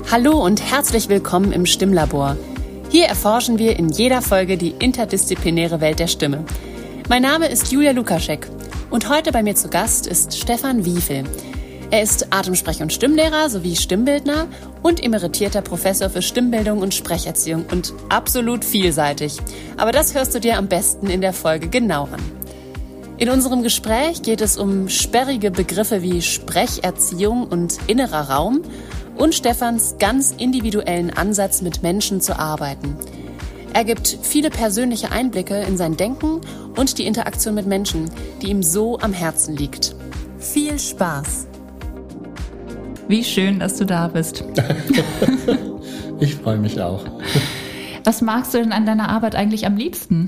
Hallo und herzlich willkommen im Stimmlabor. Hier erforschen wir in jeder Folge die interdisziplinäre Welt der Stimme. Mein Name ist Julia Lukaschek und heute bei mir zu Gast ist Stefan Wiefel. Er ist Atemsprech- und Stimmlehrer sowie Stimmbildner und emeritierter Professor für Stimmbildung und Sprecherziehung und absolut vielseitig. Aber das hörst du dir am besten in der Folge genau an. In unserem Gespräch geht es um sperrige Begriffe wie Sprecherziehung und innerer Raum und Stefans ganz individuellen Ansatz, mit Menschen zu arbeiten. Er gibt viele persönliche Einblicke in sein Denken und die Interaktion mit Menschen, die ihm so am Herzen liegt. Viel Spaß! Wie schön, dass du da bist. Ich freue mich auch. Was magst du denn an deiner Arbeit eigentlich am liebsten?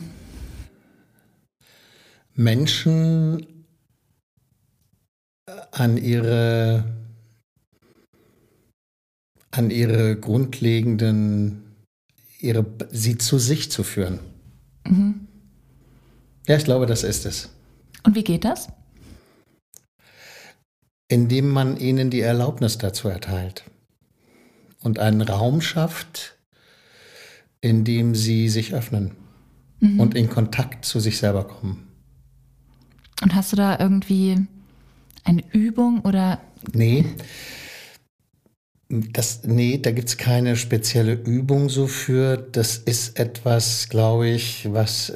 Menschen an ihre grundlegenden, sie zu sich zu führen. Mhm. Ja, ich glaube, das ist es. Und wie geht das? Indem man ihnen die Erlaubnis dazu erteilt und einen Raum schafft, in dem sie sich öffnen und in Kontakt zu sich selber kommen. Und hast du da irgendwie eine Übung oder? Nee, da gibt es keine spezielle Übung so für. Das ist etwas, glaube ich, was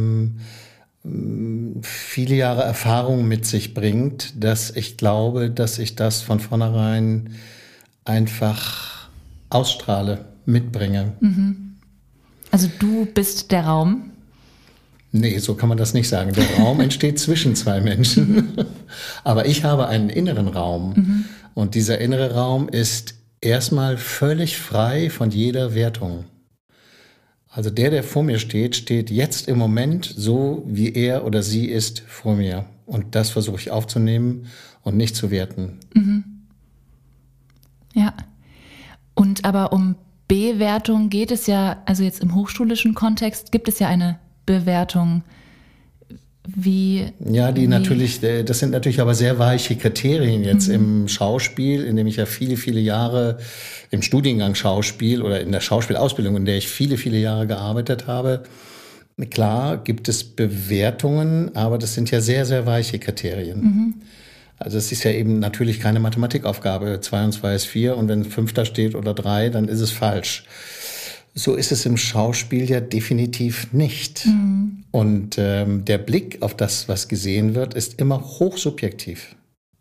viele Jahre Erfahrung mit sich bringt, dass ich glaube, dass ich das von vornherein einfach ausstrahle, mitbringe. Mhm. Also du bist der Raum? Nee, so kann man das nicht sagen. Der Raum entsteht zwischen zwei Menschen. Aber ich habe einen inneren Raum. Mhm. Und dieser innere Raum ist erstmal völlig frei von jeder Wertung. Also der vor mir steht, steht jetzt im Moment so, wie er oder sie ist vor mir. Und das versuche ich aufzunehmen und nicht zu werten. Mhm. Ja. Und aber um Bewertung geht es ja, also jetzt im hochschulischen Kontext gibt es ja eine Bewertung, das sind natürlich aber sehr weiche Kriterien jetzt im Schauspiel, in dem ich ja viele, viele Jahre im Studiengang Schauspiel oder in der Schauspielausbildung, in der ich viele, viele Jahre gearbeitet habe. Klar gibt es Bewertungen, aber das sind ja sehr, sehr weiche Kriterien. Mhm. Also es ist ja eben natürlich keine Mathematikaufgabe. 2 und 2 ist 4 und wenn 5 da steht oder 3, dann ist es falsch. So ist es im Schauspiel ja definitiv nicht. Mhm. Und der Blick auf das, was gesehen wird, ist immer hochsubjektiv.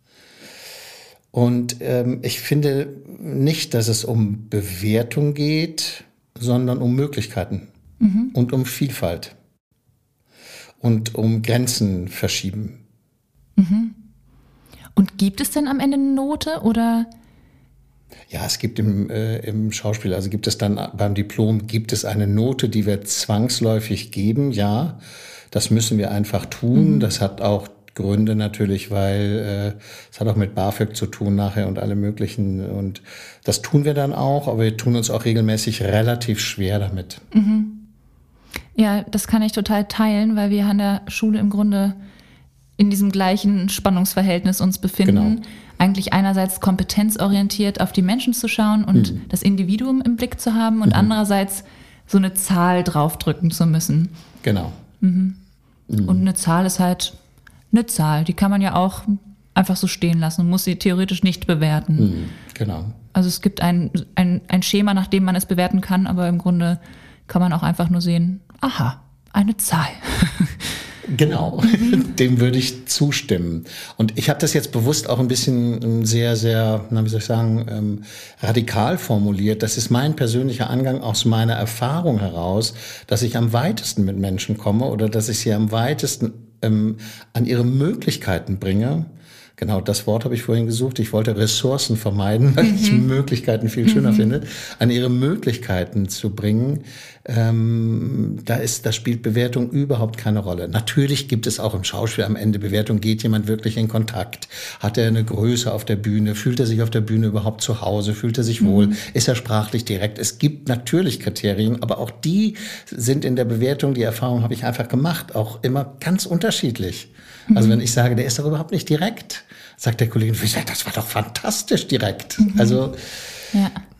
Und ich finde nicht, dass es um Bewertung geht, sondern um Möglichkeiten und um Vielfalt und um Grenzen verschieben. Mhm. Und gibt es denn am Ende eine Note oder? Ja, es gibt im Schauspiel, also gibt es dann beim Diplom, gibt es eine Note, die wir zwangsläufig geben, ja, das müssen wir einfach tun. Das hat auch Gründe natürlich, weil es hat auch mit BAföG zu tun nachher und alle möglichen und das tun wir dann auch, aber wir tun uns auch regelmäßig relativ schwer damit. Mhm. Ja, das kann ich total teilen, weil wir an der Schule im Grunde in diesem gleichen Spannungsverhältnis uns befinden. Genau. Eigentlich einerseits kompetenzorientiert auf die Menschen zu schauen und das Individuum im Blick zu haben und andererseits so eine Zahl draufdrücken zu müssen. Genau. Und eine Zahl ist halt eine Zahl, die kann man ja auch einfach so stehen lassen und muss sie theoretisch nicht bewerten. Genau. Also es gibt ein Schema, nach dem man es bewerten kann, aber im Grunde kann man auch einfach nur sehen, aha, eine Zahl. Genau, dem würde ich zustimmen. Und ich habe das jetzt bewusst auch ein bisschen sehr, sehr, radikal formuliert. Das ist mein persönlicher Angang aus meiner Erfahrung heraus, dass ich am weitesten mit Menschen komme oder dass ich sie am weitesten an ihre Möglichkeiten bringe. Genau, das Wort habe ich vorhin gesucht. Ich wollte Ressourcen vermeiden, weil ich Möglichkeiten viel schöner finde, an ihre Möglichkeiten zu bringen. Da spielt Bewertung überhaupt keine Rolle. Natürlich gibt es auch im Schauspiel am Ende Bewertung. Geht jemand wirklich in Kontakt? Hat er eine Größe auf der Bühne? Fühlt er sich auf der Bühne überhaupt zu Hause? Fühlt er sich wohl? Ist er sprachlich direkt? Es gibt natürlich Kriterien, aber auch die sind in der Bewertung, die Erfahrung habe ich einfach gemacht, auch immer ganz unterschiedlich. Also wenn ich sage, der ist doch überhaupt nicht direkt, sagt der Kollege, das war doch fantastisch direkt. Also ja.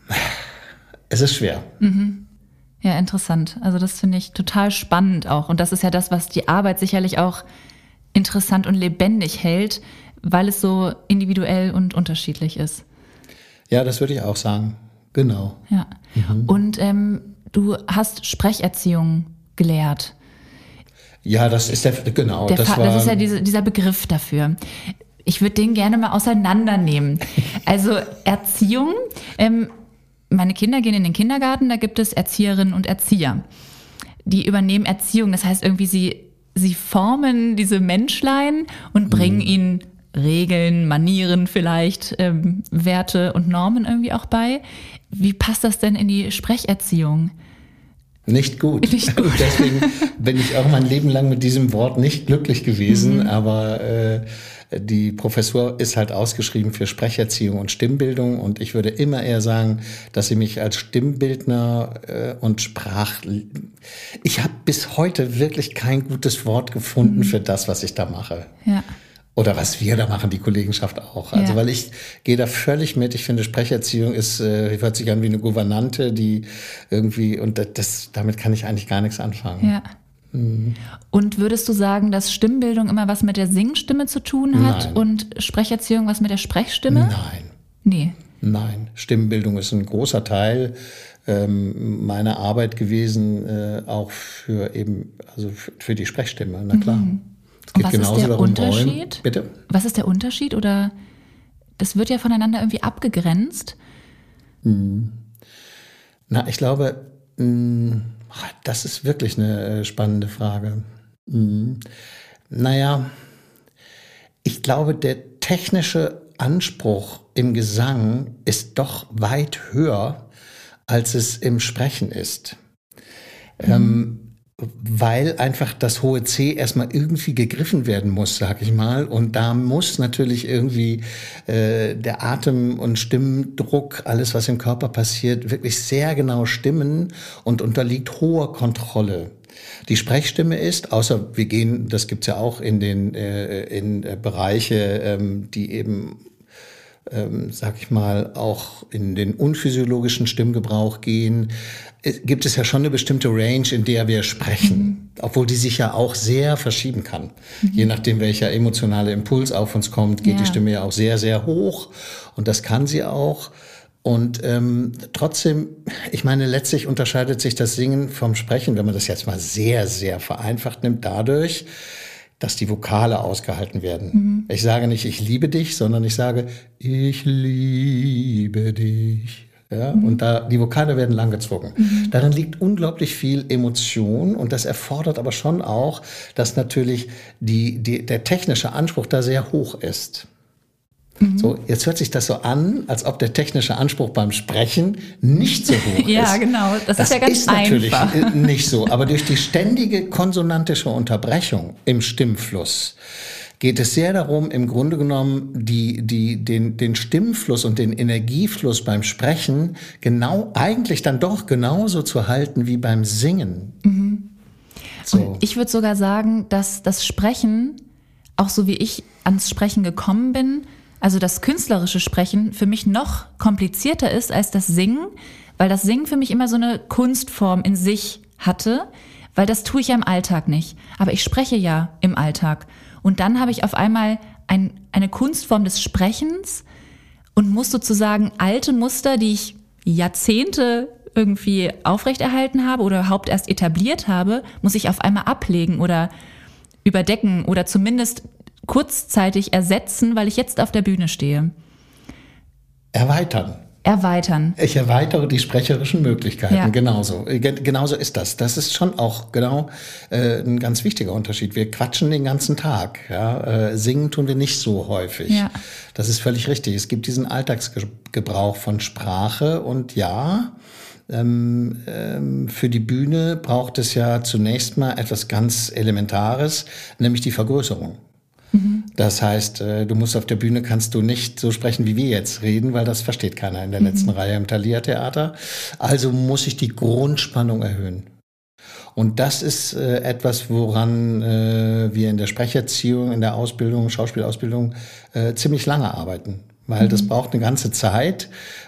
Es ist schwer. Ja, interessant. Also das finde ich total spannend auch. Und das ist ja das, was die Arbeit sicherlich auch interessant und lebendig hält, weil es so individuell und unterschiedlich ist. Ja, das würde ich auch sagen. Genau. Ja. Und du hast Sprecherziehung gelehrt. Ja, das ist genau. Das ist ja dieser Begriff dafür. Ich würde den gerne mal auseinandernehmen. Also Erziehung, meine Kinder gehen in den Kindergarten, da gibt es Erzieherinnen und Erzieher. Die übernehmen Erziehung, das heißt irgendwie sie formen diese Menschlein und bringen ihnen Regeln, Manieren vielleicht, Werte und Normen irgendwie auch bei. Wie passt das denn in die Sprecherziehung? Nicht gut. Deswegen bin ich auch mein Leben lang mit diesem Wort nicht glücklich gewesen, aber die Professur ist halt ausgeschrieben für Sprecherziehung und Stimmbildung und ich würde immer eher sagen, dass sie mich als Stimmbildner und ich habe bis heute wirklich kein gutes Wort gefunden für das, was ich da mache. Ja. Oder was wir da machen, die Kollegenschaft auch. Also weil ich gehe da völlig mit. Ich finde, Sprecherziehung hört sich an wie eine Gouvernante, die irgendwie, und damit kann ich eigentlich gar nichts anfangen. Ja. Und würdest du sagen, dass Stimmbildung immer was mit der Singstimme zu tun hat? Nein. Und Sprecherziehung was mit der Sprechstimme? Nein. Stimmbildung ist ein großer Teil meiner Arbeit gewesen, auch für die Sprechstimme, na klar. Und was ist der Unterschied? Bitte? Was ist der Unterschied? Oder das wird ja voneinander irgendwie abgegrenzt? Na, ich glaube, das ist wirklich eine spannende Frage. Naja, ich glaube, der technische Anspruch im Gesang ist doch weit höher, als es im Sprechen ist. Weil einfach das hohe C erstmal irgendwie gegriffen werden muss, sag ich mal. Und da muss natürlich irgendwie der Atem- und Stimmdruck, alles was im Körper passiert, wirklich sehr genau stimmen und unterliegt hoher Kontrolle. Die Sprechstimme ist, außer wir gehen, das gibt's ja auch in Bereiche, die eben sag ich mal, auch in den unphysiologischen Stimmgebrauch gehen, gibt es ja schon eine bestimmte Range, in der wir sprechen, obwohl die sich ja auch sehr verschieben kann. Je nachdem, welcher emotionale Impuls auf uns kommt, geht die Stimme ja auch sehr, sehr hoch und das kann sie auch. Und trotzdem, ich meine, letztlich unterscheidet sich das Singen vom Sprechen, wenn man das jetzt mal sehr, sehr vereinfacht nimmt, dadurch, dass die Vokale ausgehalten werden. Ich sage nicht, ich liebe dich, sondern ich sage, ich liebe dich. Ja? Und die Vokale werden langgezogen. Darin liegt unglaublich viel Emotion und das erfordert aber schon auch, dass natürlich der technische Anspruch da sehr hoch ist. So, jetzt hört sich das so an, als ob der technische Anspruch beim Sprechen nicht so hoch ist. Ja, genau. Das ist ja ganz einfach. Das ist natürlich nicht so. Aber durch die ständige konsonantische Unterbrechung im Stimmfluss geht es sehr darum, im Grunde genommen den Stimmfluss und den Energiefluss beim Sprechen eigentlich dann doch genauso zu halten wie beim Singen. So. Und ich würde sogar sagen, dass das Sprechen, auch so wie ich ans Sprechen gekommen bin, also das künstlerische Sprechen für mich noch komplizierter ist als das Singen, weil das Singen für mich immer so eine Kunstform in sich hatte, weil das tue ich ja im Alltag nicht. Aber ich spreche ja im Alltag. Und dann habe ich auf einmal eine Kunstform des Sprechens und muss sozusagen alte Muster, die ich Jahrzehnte irgendwie aufrechterhalten habe oder überhaupt erst etabliert habe, muss ich auf einmal ablegen oder überdecken oder zumindest kurzzeitig ersetzen, weil ich jetzt auf der Bühne stehe. Erweitern. Ich erweitere die sprecherischen Möglichkeiten, genauso. Genauso ist das. Das ist schon auch genau ein ganz wichtiger Unterschied. Wir quatschen den ganzen Tag. Ja? Singen tun wir nicht so häufig. Ja. Das ist völlig richtig. Es gibt diesen Alltagsgebrauch von Sprache und für die Bühne braucht es ja zunächst mal etwas ganz Elementares, nämlich die Vergrößerung. Das heißt, du musst auf der Bühne, kannst du nicht so sprechen, wie wir jetzt reden, weil das versteht keiner in der letzten Reihe im Thalia-Theater. Also muss ich die Grundspannung erhöhen. Und das ist etwas, woran wir in der Sprecherziehung, in der Ausbildung, Schauspielausbildung ziemlich lange arbeiten. Weil das braucht eine ganze Zeit,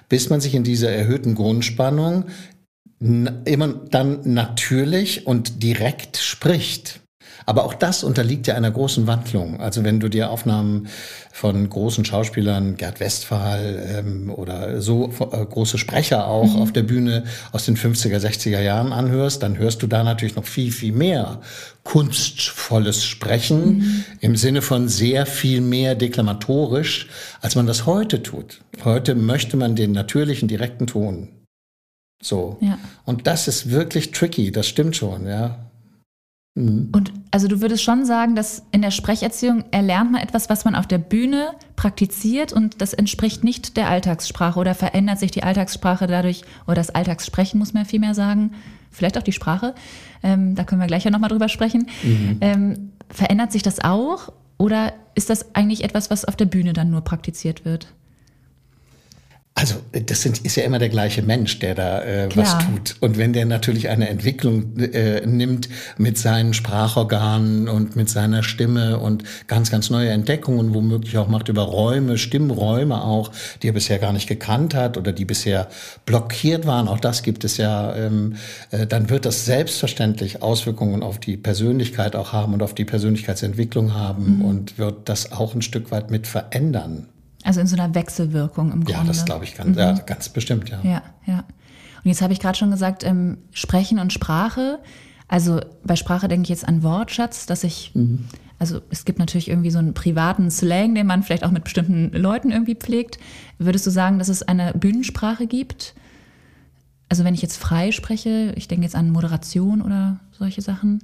bis man sich in dieser erhöhten Grundspannung immer dann natürlich und direkt spricht. Aber auch das unterliegt ja einer großen Wandlung. Also wenn du dir Aufnahmen von großen Schauspielern, Gerd Westphal oder so große Sprecher auch auf der Bühne aus den 50er, 60er Jahren anhörst, dann hörst du da natürlich noch viel, viel mehr kunstvolles Sprechen im Sinne von sehr viel mehr deklamatorisch, als man das heute tut. Heute möchte man den natürlichen, direkten Ton. So. Ja. Und das ist wirklich tricky, das stimmt schon, ja. Und also du würdest schon sagen, dass in der Sprecherziehung erlernt man etwas, was man auf der Bühne praktiziert und das entspricht nicht der Alltagssprache oder verändert sich die Alltagssprache dadurch, oder das Alltagssprechen muss man viel mehr sagen, vielleicht auch die Sprache, da können wir gleich ja nochmal drüber sprechen. Verändert sich das auch oder ist das eigentlich etwas, was auf der Bühne dann nur praktiziert wird? Also ist ja immer der gleiche Mensch, der da was tut. Und wenn der natürlich eine Entwicklung nimmt mit seinen Sprachorganen und mit seiner Stimme und ganz, ganz neue Entdeckungen womöglich auch macht über Räume, Stimmräume auch, die er bisher gar nicht gekannt hat oder die bisher blockiert waren, auch das gibt es ja, dann wird das selbstverständlich Auswirkungen auf die Persönlichkeit auch haben und auf die Persönlichkeitsentwicklung haben und wird das auch ein Stück weit mit verändern. Also in so einer Wechselwirkung im Grunde. Ja, das glaube ich ganz bestimmt, ja. Ja. Und jetzt habe ich gerade schon gesagt, Sprechen und Sprache. Also bei Sprache denke ich jetzt an Wortschatz, dass ich, also es gibt natürlich irgendwie so einen privaten Slang, den man vielleicht auch mit bestimmten Leuten irgendwie pflegt. Würdest du sagen, dass es eine Bühnensprache gibt? Also wenn ich jetzt frei spreche, ich denke jetzt an Moderation oder solche Sachen.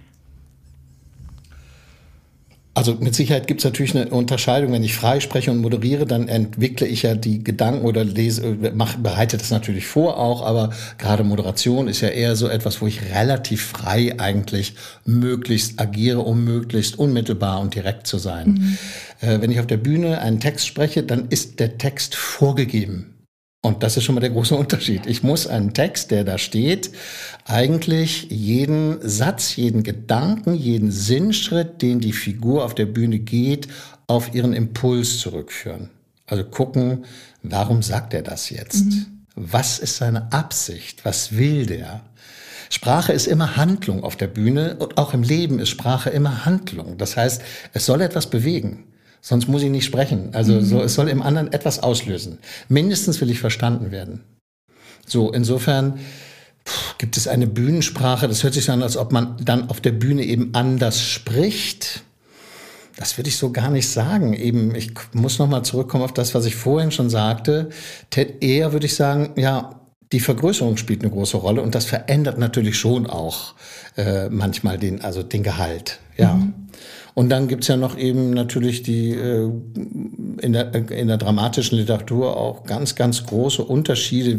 Also mit Sicherheit gibt es natürlich eine Unterscheidung. Wenn ich frei spreche und moderiere, dann entwickle ich ja die Gedanken oder bereite das natürlich vor auch. Aber gerade Moderation ist ja eher so etwas, wo ich relativ frei eigentlich möglichst agiere, um möglichst unmittelbar und direkt zu sein. Wenn ich auf der Bühne einen Text spreche, dann ist der Text vorgegeben. Und das ist schon mal der große Unterschied. Ich muss einen Text, der da steht, eigentlich jeden Satz, jeden Gedanken, jeden Sinnschritt, den die Figur auf der Bühne geht, auf ihren Impuls zurückführen. Also gucken, warum sagt er das jetzt? Was ist seine Absicht? Was will der? Sprache ist immer Handlung auf der Bühne und auch im Leben ist Sprache immer Handlung. Das heißt, es soll etwas bewegen. Sonst muss ich nicht sprechen. Also es soll im anderen etwas auslösen. Mindestens will ich verstanden werden. So, insofern gibt es eine Bühnensprache. Das hört sich so an, als ob man dann auf der Bühne eben anders spricht. Das würde ich so gar nicht sagen. Eben, ich muss nochmal zurückkommen auf das, was ich vorhin schon sagte. Eher würde ich sagen, ja, die Vergrößerung spielt eine große Rolle und das verändert natürlich schon auch manchmal den Gehalt. Ja. Und dann gibt's ja noch eben natürlich die in der dramatischen Literatur auch ganz, ganz große Unterschiede,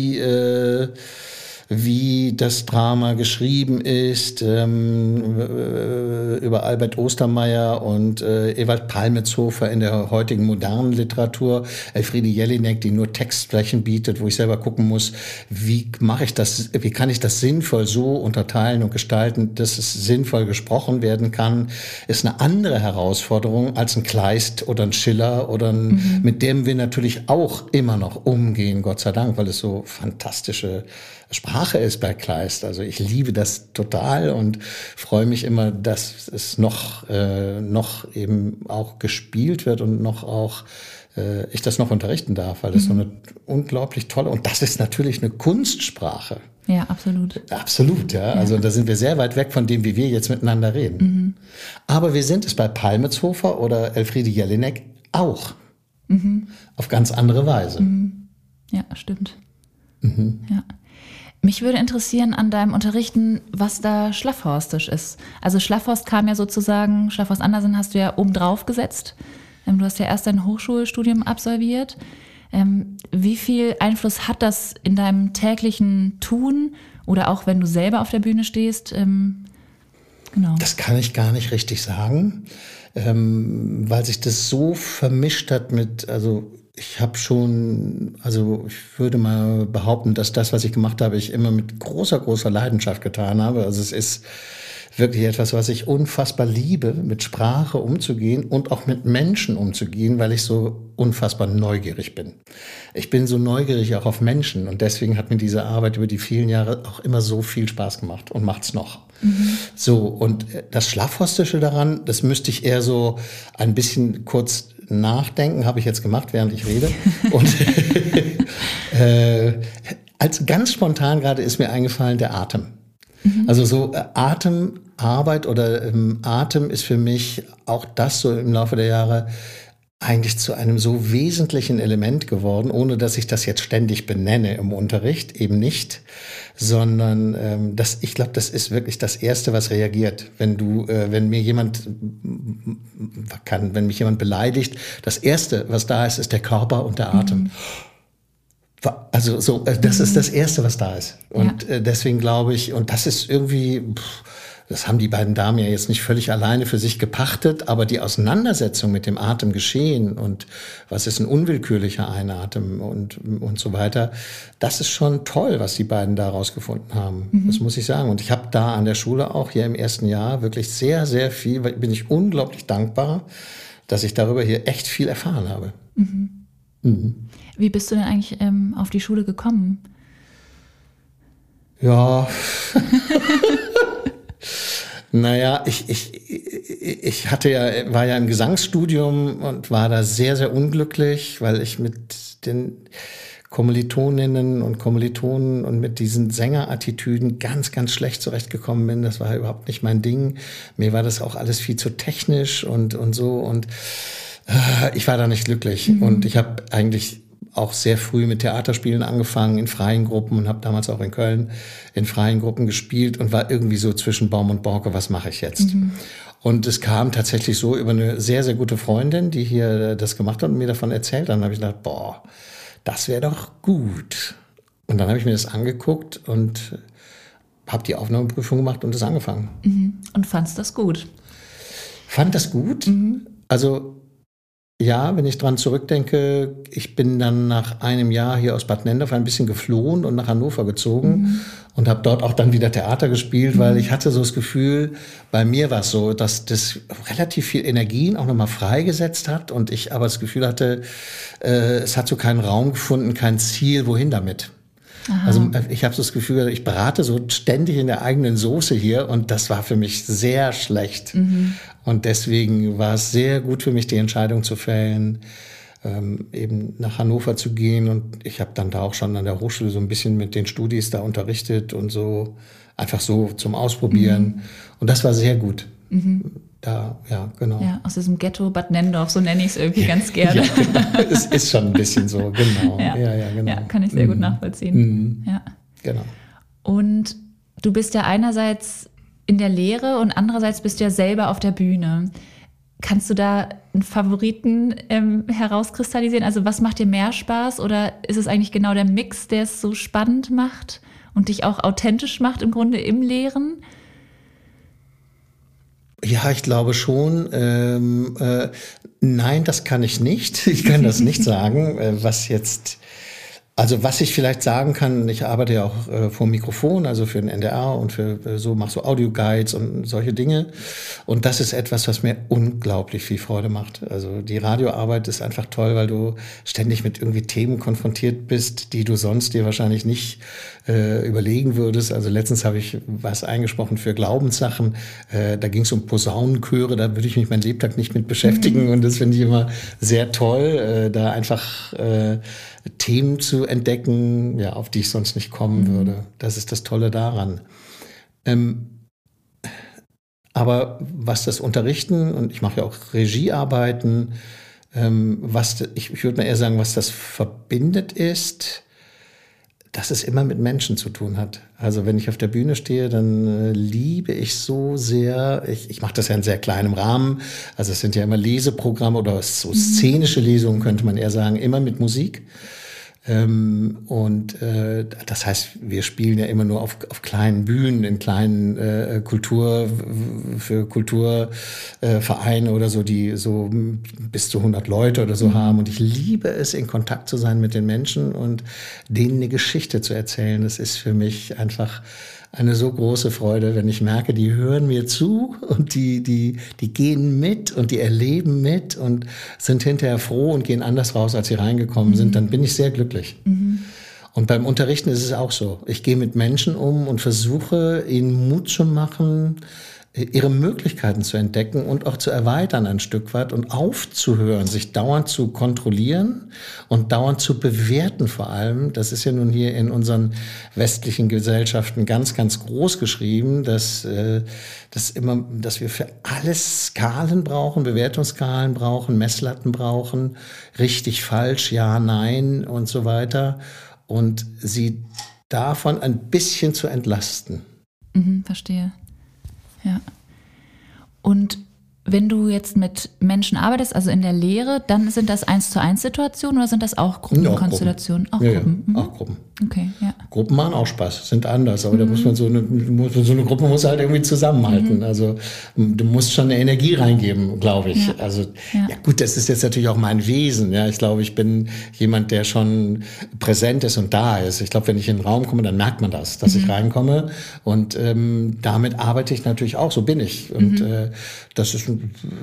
wie das Drama geschrieben ist, über Albert Ostermeyer und Ewald Palmetshofer in der heutigen modernen Literatur, Elfriede Jelinek, die nur Textflächen bietet, wo ich selber gucken muss, wie kann ich das sinnvoll so unterteilen und gestalten, dass es sinnvoll gesprochen werden kann, ist eine andere Herausforderung als ein Kleist oder ein Schiller oder mit dem wir natürlich auch immer noch umgehen, Gott sei Dank, weil es so fantastische Sprache ist bei Kleist. Also ich liebe das total und freue mich immer, dass es noch eben auch gespielt wird und ich das noch unterrichten darf, weil es so eine unglaublich tolle, und das ist natürlich eine Kunstsprache. Ja, absolut. Absolut, ja. Also da sind wir sehr weit weg von dem, wie wir jetzt miteinander reden. Aber wir sind es bei Palmetshofer oder Elfriede Jelinek auch. Auf ganz andere Weise. Ja, stimmt. Ja. Mich würde interessieren an deinem Unterrichten, was da schlafhorstisch ist. Also Schlafhorst Schlafhorst Andersen hast du ja oben drauf gesetzt. Du hast ja erst dein Hochschulstudium absolviert. Wie viel Einfluss hat das in deinem täglichen Tun oder auch wenn du selber auf der Bühne stehst? Genau. Das kann ich gar nicht richtig sagen, weil sich das so vermischt hat ich würde mal behaupten, dass das, was ich gemacht habe, ich immer mit großer, großer Leidenschaft getan habe. Also es ist wirklich etwas, was ich unfassbar liebe, mit Sprache umzugehen und auch mit Menschen umzugehen, weil ich so unfassbar neugierig bin. Ich bin so neugierig auch auf Menschen und deswegen hat mir diese Arbeit über die vielen Jahre auch immer so viel Spaß gemacht und macht's noch. So, und das Schlafhostische daran, das müsste ich eher so ein bisschen kurz nachdenken, habe ich jetzt gemacht, während ich rede. Und als ganz spontan gerade ist mir eingefallen, der Atem. Also so Atemarbeit oder Atem ist für mich auch das so im Laufe der Jahre eigentlich zu einem so wesentlichen Element geworden, ohne dass ich das jetzt ständig benenne im Unterricht, eben nicht, sondern ich glaube, das ist wirklich das Erste, was reagiert. Wenn mich jemand beleidigt, das Erste, was da ist, ist der Körper und der Atem. Also so, das ist das Erste, was da ist. Und deswegen glaube ich, und das ist irgendwie, das haben die beiden Damen ja jetzt nicht völlig alleine für sich gepachtet, aber die Auseinandersetzung mit dem Atemgeschehen und was ist ein unwillkürlicher Einatmen und so weiter, das ist schon toll, was die beiden da rausgefunden haben. Das muss ich sagen. Und ich habe da an der Schule auch hier im ersten Jahr wirklich sehr, sehr viel, bin ich unglaublich dankbar, dass ich darüber hier echt viel erfahren habe. Wie bist du denn eigentlich auf die Schule gekommen? Ja, naja, ich war ja im Gesangsstudium und war da sehr, sehr unglücklich, weil ich mit den Kommilitoninnen und Kommilitonen und mit diesen Sängerattitüden ganz, ganz schlecht zurechtgekommen bin. Das war überhaupt nicht mein Ding. Mir war das auch alles viel zu technisch und so und ich war da nicht glücklich. Und ich habe eigentlich auch sehr früh mit Theaterspielen angefangen, in freien Gruppen und habe damals auch in Köln in freien Gruppen gespielt und war irgendwie so zwischen Baum und Borke, was mache ich jetzt? Und es kam tatsächlich so über eine sehr, sehr gute Freundin, die hier das gemacht hat und mir davon erzählt hat. Dann habe ich gedacht, boah, das wäre doch gut. Und dann habe ich mir das angeguckt und habe die Aufnahmeprüfung gemacht und das angefangen. Und fandst das gut? Fand das gut? Also ja, wenn ich dran zurückdenke, ich bin dann nach einem Jahr hier aus Bad Nendorf ein bisschen geflohen und nach Hannover gezogen und habe dort auch dann wieder Theater gespielt, weil ich hatte so das Gefühl, bei mir war es so, dass das relativ viel Energien auch nochmal freigesetzt hat und ich aber das Gefühl hatte, es hat so keinen Raum gefunden, kein Ziel, wohin damit. Aha. Also ich habe so das Gefühl, ich brate so ständig in der eigenen Soße hier und das war für mich sehr schlecht. Und deswegen war es sehr gut für mich, die Entscheidung zu fällen, eben nach Hannover zu gehen. Und ich habe dann da auch schon an der Hochschule so ein bisschen mit den Studis da unterrichtet und so, einfach so zum Ausprobieren. Und das war sehr gut. Da, ja, genau. Ja, aus diesem Ghetto Bad Nendorf, so nenne ich es irgendwie ganz gerne. Ja, genau. Es ist schon ein bisschen so, genau. Ja, genau. Ja, kann ich sehr gut nachvollziehen. Ja. Genau. Und du bist ja einerseits in der Lehre und andererseits bist du ja selber auf der Bühne. Kannst du da einen Favoriten herauskristallisieren? Also was macht dir mehr Spaß oder ist es eigentlich genau der Mix, der es so spannend macht und dich auch authentisch macht im Grunde im Lehren? Ja, ich glaube schon. Nein, das kann ich nicht. Ich kann das nicht sagen, was ich vielleicht sagen kann, ich arbeite ja auch vor Mikrofon, also für den NDR und mache so Audio-Guides und solche Dinge. Und das ist etwas, was mir unglaublich viel Freude macht. Also die Radioarbeit ist einfach toll, weil du ständig mit irgendwie Themen konfrontiert bist, die du sonst dir wahrscheinlich nicht überlegen würdest. Also letztens habe ich was eingesprochen für Glaubenssachen. Da ging es um Posaunenchöre, da würde ich mich mein Lebtag nicht mit beschäftigen. Und das finde ich immer sehr toll, da einfach Themen zu entdecken, ja, auf die ich sonst nicht kommen würde. Das ist das Tolle daran. Aber was das Unterrichten, und ich mache ja auch Regiearbeiten, ich würde mal eher sagen, was das verbindet ist, dass es immer mit Menschen zu tun hat. Also wenn ich auf der Bühne stehe, dann liebe ich so sehr, ich mache das ja in sehr kleinem Rahmen, also es sind ja immer Leseprogramme oder so szenische Lesungen, könnte man eher sagen, immer mit Musik. Das heißt, wir spielen ja immer nur auf kleinen Bühnen, in kleinen Kulturvereine oder so, die so bis zu 100 Leute oder so haben. Und ich liebe es, in Kontakt zu sein mit den Menschen und denen eine Geschichte zu erzählen. Das ist für mich einfach eine so große Freude, wenn ich merke, die hören mir zu und die gehen mit und die erleben mit und sind hinterher froh und gehen anders raus, als sie reingekommen sind, dann bin ich sehr glücklich. Und beim Unterrichten ist es auch so. Ich gehe mit Menschen um und versuche, ihnen Mut zu machen, ihre Möglichkeiten zu entdecken und auch zu erweitern ein Stück weit und aufzuhören, sich dauernd zu kontrollieren und dauernd zu bewerten vor allem. Das ist ja nun hier in unseren westlichen Gesellschaften ganz, ganz groß geschrieben, dass wir für alles Skalen brauchen, Bewertungsskalen brauchen, Messlatten brauchen, richtig, falsch, ja, nein und so weiter. Und sie davon ein bisschen zu entlasten. Verstehe. Ja. Und wenn du jetzt mit Menschen arbeitest, also in der Lehre, dann sind das 1:1 Situationen oder sind das auch Gruppenkonstellationen? Auch Gruppen. Auch Gruppen. Okay, ja. Gruppen machen auch Spaß, sind anders, aber da muss man so eine Gruppe muss halt irgendwie zusammenhalten. Also du musst schon eine Energie reingeben, glaube ich. Ja. Also ja gut, das ist jetzt natürlich auch mein Wesen. Ja, ich glaube, ich bin jemand, der schon präsent ist und da ist. Ich glaube, wenn ich in den Raum komme, dann merkt man das, dass ich reinkomme. Und damit arbeite ich natürlich auch. So bin ich. Und das ist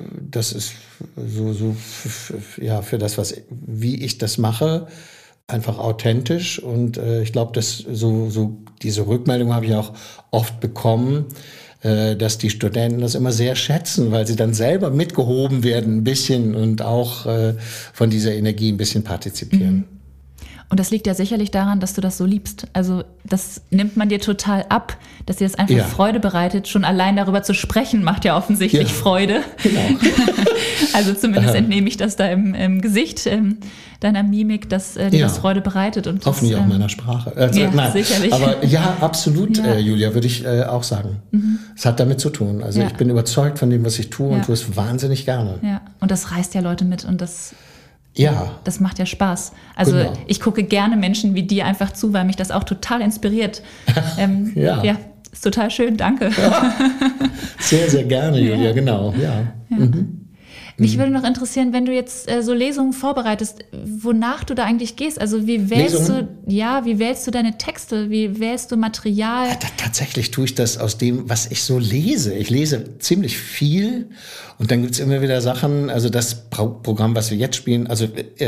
so ja für das, wie ich das mache, einfach authentisch. Und ich glaube, dass so diese Rückmeldung habe ich auch oft bekommen, dass die Studenten das immer sehr schätzen, weil sie dann selber mitgehoben werden ein bisschen und auch von dieser Energie ein bisschen partizipieren. Und das liegt ja sicherlich daran, dass du das so liebst. Also das nimmt man dir total ab, dass dir das einfach Freude bereitet. Schon allein darüber zu sprechen macht ja offensichtlich Freude. Genau. Also zumindest entnehme ich das da im Gesicht deiner Mimik, dass dir das Freude bereitet. Und hoffentlich auch meiner Sprache. Nein, sicherlich. Aber ja, absolut, Julia, würde ich auch sagen. Es hat damit zu tun. Also ich bin überzeugt von dem, was ich tue und tue es wahnsinnig gerne. Ja, und das reißt ja Leute mit und das macht ja Spaß. Also ich gucke gerne Menschen wie dir einfach zu, weil mich das auch total inspiriert. Ist total schön, danke. Ja. Sehr, sehr gerne, Julia, genau. Ja. Mich würde noch interessieren, wenn du jetzt so Lesungen vorbereitest, wonach du da eigentlich gehst. Also wie wählst du deine Texte? Wie wählst du Material? Ja, tatsächlich tue ich das aus dem, was ich so lese. Ich lese ziemlich viel und dann gibt es immer wieder Sachen. Also das Programm, was wir jetzt spielen, also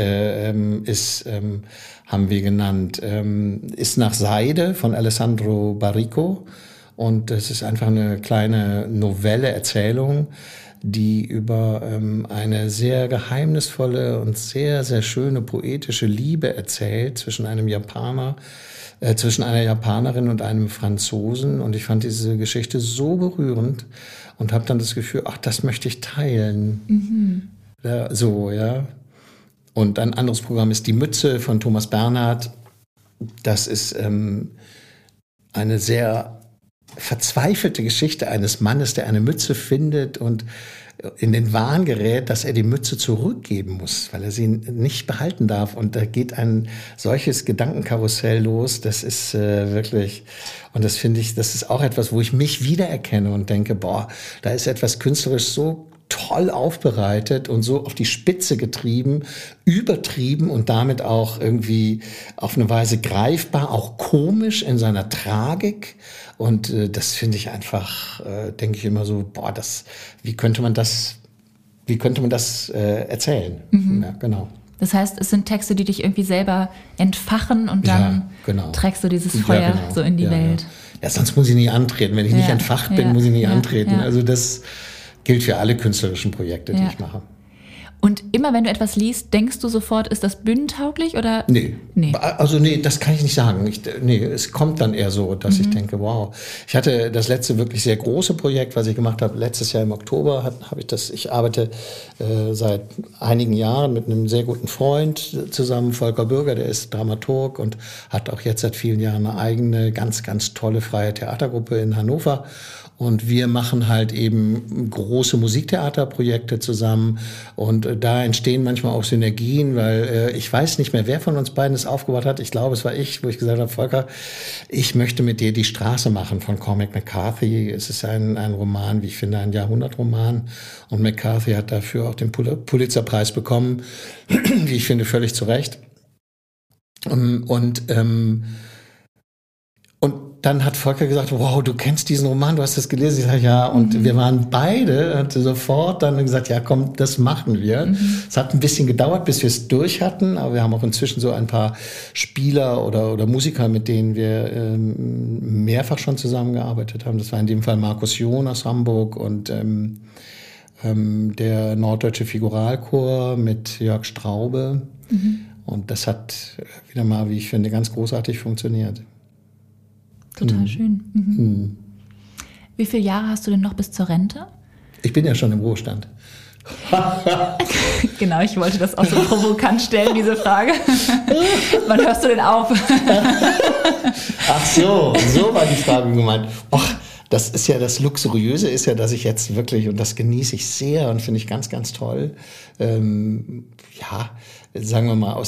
haben wir genannt, ist nach Seide von Alessandro Barrico. Und das ist einfach eine kleine Novelle, Erzählung, die über eine sehr geheimnisvolle und sehr, sehr schöne poetische Liebe erzählt zwischen einer Japanerin und einem Franzosen. Und ich fand diese Geschichte so berührend und habe dann das Gefühl, ach, das möchte ich teilen. Und ein anderes Programm ist Die Mütze von Thomas Bernhard. Das ist eine sehr verzweifelte Geschichte eines Mannes, der eine Mütze findet und in den Wahn gerät, dass er die Mütze zurückgeben muss, weil er sie nicht behalten darf. Und da geht ein solches Gedankenkarussell los. Das ist wirklich, und das finde ich, das ist auch etwas, wo ich mich wiedererkenne und denke, boah, da ist etwas künstlerisch so toll aufbereitet und so auf die Spitze getrieben, übertrieben und damit auch irgendwie auf eine Weise greifbar, auch komisch in seiner Tragik. Und das finde ich einfach, denke ich immer so, boah, wie könnte man das erzählen? Ja, genau. Das heißt, es sind Texte, die dich irgendwie selber entfachen und dann trägst du dieses Feuer so in die Welt. Ja, sonst muss ich nie antreten. Wenn ich nicht entfacht bin, muss ich nie antreten. Also das gilt für alle künstlerischen Projekte, die ich mache. Und immer wenn du etwas liest, denkst du sofort, ist das bühnentauglich oder? Nee. Also das kann ich nicht sagen. Es kommt dann eher so, dass ich denke, wow. Ich hatte das letzte wirklich sehr große Projekt, was ich gemacht habe. Letztes Jahr im Oktober habe ich das. Ich arbeite seit einigen Jahren mit einem sehr guten Freund zusammen, Volker Bürger, der ist Dramaturg und hat auch jetzt seit vielen Jahren eine eigene, ganz, ganz tolle freie Theatergruppe in Hannover. Und wir machen halt eben große Musiktheaterprojekte zusammen. Und da entstehen manchmal auch Synergien, weil ich weiß nicht mehr, wer von uns beiden es aufgebaut hat. Ich glaube, es war ich, wo ich gesagt habe, Volker, ich möchte mit dir Die Straße machen von Cormac McCarthy. Es ist ein Roman, wie ich finde, ein Jahrhundertroman. Und McCarthy hat dafür auch den Pulitzerpreis bekommen, wie ich finde, völlig zu Recht. Und dann hat Volker gesagt, wow, du kennst diesen Roman, du hast das gelesen. Ich sage, ja, und wir waren beide, hatte sofort dann gesagt, ja komm, das machen wir. Es hat ein bisschen gedauert, bis wir es durch hatten, aber wir haben auch inzwischen so ein paar Spieler oder Musiker, mit denen wir mehrfach schon zusammengearbeitet haben. Das war in dem Fall Markus John aus Hamburg und der Norddeutsche Figuralchor mit Jörg Straube. Und das hat wieder mal, wie ich finde, ganz großartig funktioniert. Total schön. Wie viele Jahre hast du denn noch bis zur Rente? Ich bin ja schon im Ruhestand. Genau, ich wollte das auch so provokant stellen, diese Frage. Wann hörst du denn auf? Ach so, so war die Frage gemeint. Och, das ist ja das Luxuriöse, ist ja, dass ich jetzt wirklich, und das genieße ich sehr und finde ich ganz, ganz toll, sagen wir mal,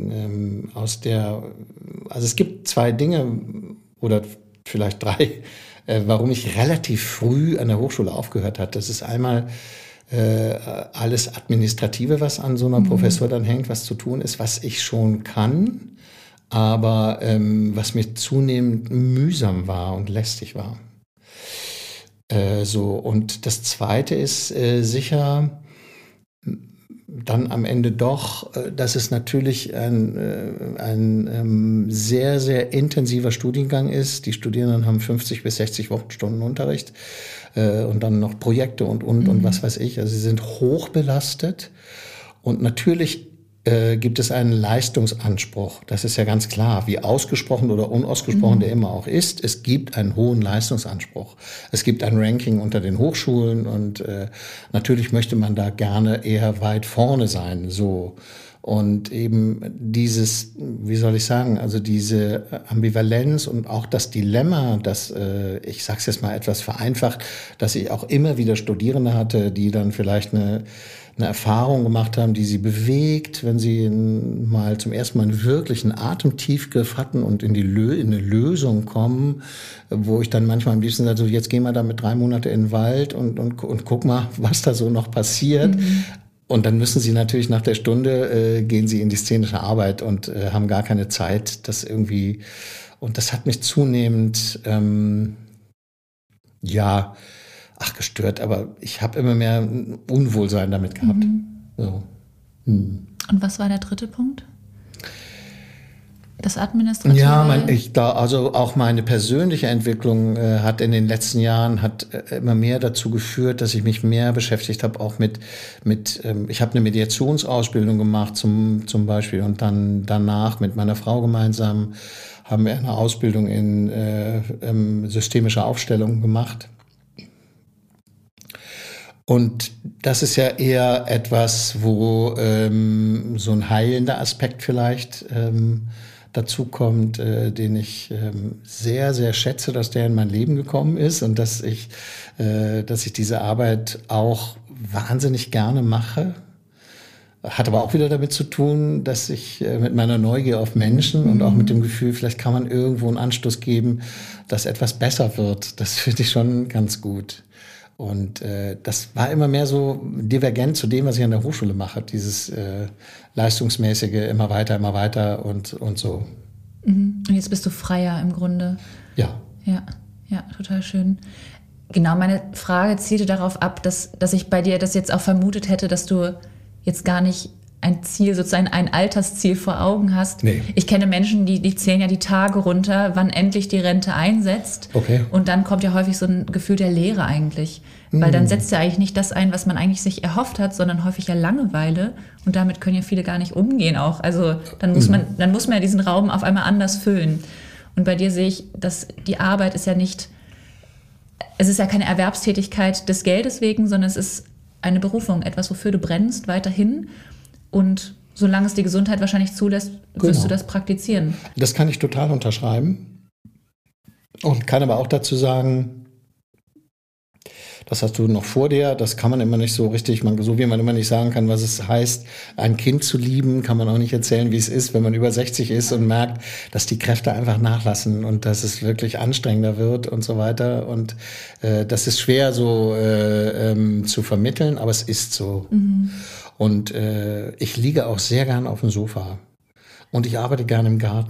also es gibt 2 Dinge oder vielleicht 3, warum ich relativ früh an der Hochschule aufgehört habe. Das ist einmal alles Administrative, was an so einer Professur dann hängt, was zu tun ist, was ich schon kann, aber was mir zunehmend mühsam war und lästig war. Und das Zweite ist sicher dann am Ende doch, dass es natürlich ein sehr, sehr intensiver Studiengang ist. Die Studierenden haben 50 bis 60 Wochenstunden Unterricht und dann noch Projekte und was weiß ich. Also sie sind hochbelastet und natürlich gibt es einen Leistungsanspruch. Das ist ja ganz klar, wie ausgesprochen oder unausgesprochen der immer auch ist. Es gibt einen hohen Leistungsanspruch. Es gibt ein Ranking unter den Hochschulen und natürlich möchte man da gerne eher weit vorne sein. So. Und eben dieses, wie soll ich sagen, also diese Ambivalenz und auch das Dilemma, dass, ich sag's jetzt mal etwas vereinfacht, dass ich auch immer wieder Studierende hatte, die dann vielleicht eine Erfahrung gemacht haben, die sie bewegt, wenn sie mal zum ersten Mal einen wirklichen Atemtiefgriff hatten und in eine Lösung kommen, wo ich dann manchmal am liebsten sage, so jetzt gehen wir da mit 3 Monate in den Wald und guck mal, was da so noch passiert. Und dann müssen sie natürlich nach der Stunde, gehen sie in die szenische Arbeit und haben gar keine Zeit, das irgendwie, und das hat mich zunehmend, gestört, aber ich habe immer mehr Unwohlsein damit gehabt. So. Und was war der 3. Punkt? Das Administrative? Ja, also auch meine persönliche Entwicklung hat in den letzten Jahren immer mehr dazu geführt, dass ich mich mehr beschäftigt habe, auch mit ich habe eine Mediationsausbildung gemacht zum Beispiel und dann danach mit meiner Frau gemeinsam haben wir eine Ausbildung in systemischer Aufstellung gemacht. Und das ist ja eher etwas, wo so ein heilender Aspekt vielleicht dazu kommt, den ich sehr, sehr schätze, dass der in mein Leben gekommen ist und dass ich diese Arbeit auch wahnsinnig gerne mache. Hat aber auch wieder damit zu tun, dass ich mit meiner Neugier auf Menschen und auch mit dem Gefühl, vielleicht kann man irgendwo einen Anstoß geben, dass etwas besser wird. Das finde ich schon ganz gut. Und das war immer mehr so divergent zu dem, was ich an der Hochschule mache. Dieses leistungsmäßige, immer weiter und so. Und jetzt bist du freier im Grunde. Ja. Ja, total schön. Genau, meine Frage zielte darauf ab, dass ich bei dir das jetzt auch vermutet hätte, dass du jetzt gar nicht ein Ziel, sozusagen ein Altersziel vor Augen hast. Nee. Ich kenne Menschen, die zählen ja die Tage runter, wann endlich die Rente einsetzt. Okay. Und dann kommt ja häufig so ein Gefühl der Leere eigentlich. Weil dann setzt ja eigentlich nicht das ein, was man eigentlich sich erhofft hat, sondern häufig ja Langeweile. Und damit können ja viele gar nicht umgehen auch. Also dann muss man ja diesen Raum auf einmal anders füllen. Und bei dir sehe ich, dass die Arbeit ist ja nicht, es ist ja keine Erwerbstätigkeit des Geldes wegen, sondern es ist eine Berufung, etwas, wofür du brennst, weiterhin. Und solange es die Gesundheit wahrscheinlich zulässt, wirst du das praktizieren. Das kann ich total unterschreiben. Und kann aber auch dazu sagen, das hast du noch vor dir, das kann man immer nicht so richtig, so wie man immer nicht sagen kann, was es heißt, ein Kind zu lieben, kann man auch nicht erzählen, wie es ist, wenn man über 60 ist und merkt, dass die Kräfte einfach nachlassen und dass es wirklich anstrengender wird und so weiter. Und das ist schwer so zu vermitteln, aber es ist so. Und ich liege auch sehr gern auf dem Sofa und ich arbeite gerne im Garten.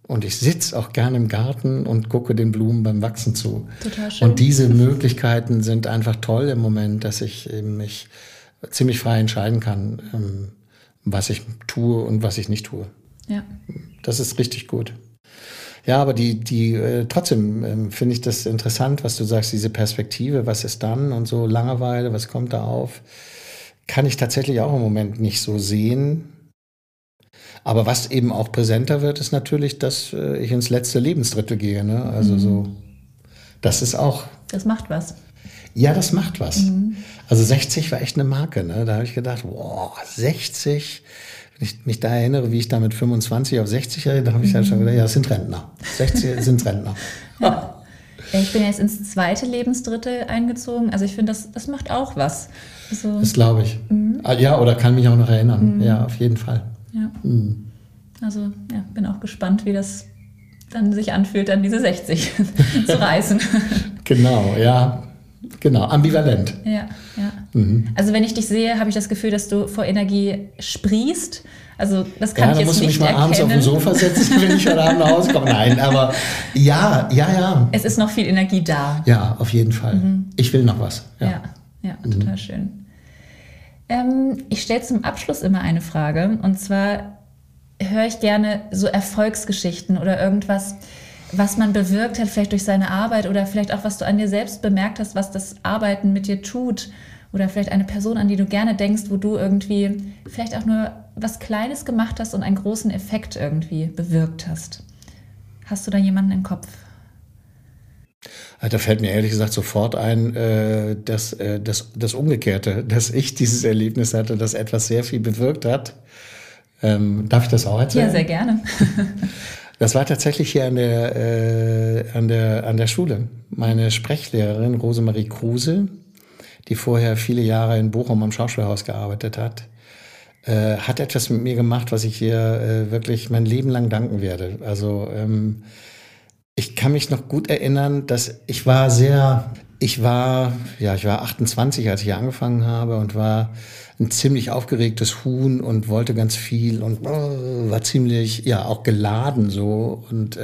Und ich sitze auch gerne im Garten und gucke den Blumen beim Wachsen zu. Total schön. Und diese Möglichkeiten sind einfach toll im Moment, dass ich eben mich ziemlich frei entscheiden kann, was ich tue und was ich nicht tue. Ja. Das ist richtig gut. Ja, aber trotzdem finde ich das interessant, was du sagst, diese Perspektive, was ist dann und so Langeweile, was kommt da auf, kann ich tatsächlich auch im Moment nicht so sehen. Aber was eben auch präsenter wird, ist natürlich, dass ich ins letzte Lebensdrittel gehe. Ne? Also so, das ist auch... Das macht was. Ja, das macht was. Also 60 war echt eine Marke. Ne? Da habe ich gedacht, wow, 60... Wenn ich mich da erinnere, wie ich da mit 25 auf 60 rede, da habe ich halt schon gedacht, ja, das sind Rentner. 60 sind Rentner. Ja. Ich bin jetzt ins zweite Lebensdrittel eingezogen. Also ich finde, das macht auch was. Also, das glaube ich. Ja, oder kann mich auch noch erinnern. Ja, auf jeden Fall. Ja. Also ja, bin auch gespannt, wie das dann sich anfühlt, dann diese 60 zu reißen. Genau, ja. Genau, ambivalent. Ja. Also wenn ich dich sehe, habe ich das Gefühl, dass du vor Energie sprießt. Also das kann ich jetzt nicht erkennen. Ja, da musst du mich mal abends auf dem Sofa setzen, wenn ich heute Abend nach Hause komme. Nein, aber ja. Es ist noch viel Energie da. Ja, auf jeden Fall. Ich will noch was. Ja, total schön. Ich stelle zum Abschluss immer eine Frage. Und zwar höre ich gerne so Erfolgsgeschichten oder irgendwas, was man bewirkt hat, vielleicht durch seine Arbeit oder vielleicht auch, was du an dir selbst bemerkt hast, was das Arbeiten mit dir tut oder vielleicht eine Person, an die du gerne denkst, wo du irgendwie vielleicht auch nur was Kleines gemacht hast und einen großen Effekt irgendwie bewirkt hast. Hast du da jemanden im Kopf? Da fällt mir ehrlich gesagt sofort ein, das Umgekehrte, dass ich dieses Erlebnis hatte, dass etwas sehr viel bewirkt hat. Darf ich das auch erzählen? Ja, sehr gerne. Das war tatsächlich hier an der Schule. Meine Sprechlehrerin Rosemarie Kruse, die vorher viele Jahre in Bochum am Schauspielhaus gearbeitet hat, hat etwas mit mir gemacht, was ich ihr wirklich mein Leben lang danken werde. Also ich kann mich noch gut erinnern, dass ich war 28, als ich hier angefangen habe und war ein ziemlich aufgeregtes Huhn und wollte ganz viel und war ziemlich, auch geladen so. Und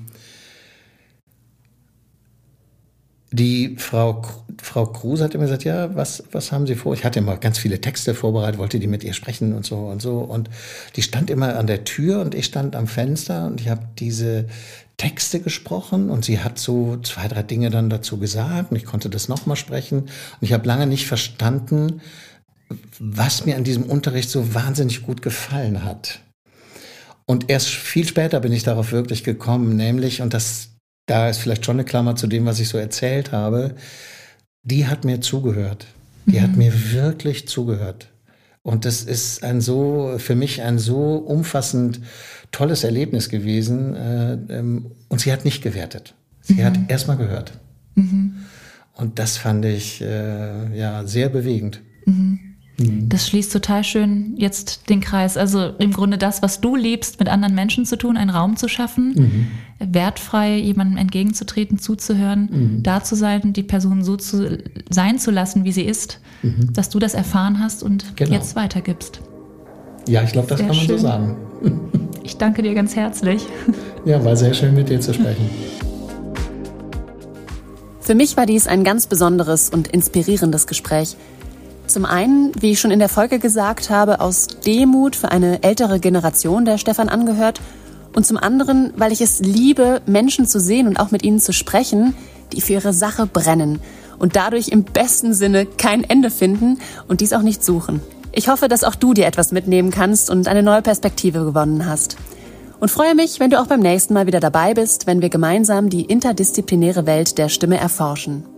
die Frau Kruse hat immer gesagt, ja, was haben Sie vor? Ich hatte immer ganz viele Texte vorbereitet, wollte die mit ihr sprechen und so und so. Und die stand immer an der Tür und ich stand am Fenster und ich habe diese Texte gesprochen und sie hat so 2, 3 Dinge dann dazu gesagt und ich konnte das nochmal sprechen. Und ich habe lange nicht verstanden, was mir an diesem Unterricht so wahnsinnig gut gefallen hat. Und erst viel später bin ich darauf wirklich gekommen, nämlich, und da ist vielleicht schon eine Klammer zu dem, was ich so erzählt habe, die hat mir zugehört. Die hat mir wirklich zugehört. Und das ist für mich ein so umfassend tolles Erlebnis gewesen. Und sie hat nicht gewertet. Sie hat erstmal gehört. Und das fand ich sehr bewegend. Das schließt total schön jetzt den Kreis. Also im Grunde das, was du liebst, mit anderen Menschen zu tun, einen Raum zu schaffen, wertfrei jemandem entgegenzutreten, zuzuhören, da zu sein, die Person so sein zu lassen, wie sie ist, dass du das erfahren hast und jetzt weitergibst. Ja, ich glaube, das kann man so sagen. Ich danke dir ganz herzlich. Ja, war sehr schön, mit dir zu sprechen. Für mich war dies ein ganz besonderes und inspirierendes Gespräch. Zum einen, wie ich schon in der Folge gesagt habe, aus Demut für eine ältere Generation, der Stefan angehört. Und zum anderen, weil ich es liebe, Menschen zu sehen und auch mit ihnen zu sprechen, die für ihre Sache brennen und dadurch im besten Sinne kein Ende finden und dies auch nicht suchen. Ich hoffe, dass auch du dir etwas mitnehmen kannst und eine neue Perspektive gewonnen hast. Und freue mich, wenn du auch beim nächsten Mal wieder dabei bist, wenn wir gemeinsam die interdisziplinäre Welt der Stimme erforschen.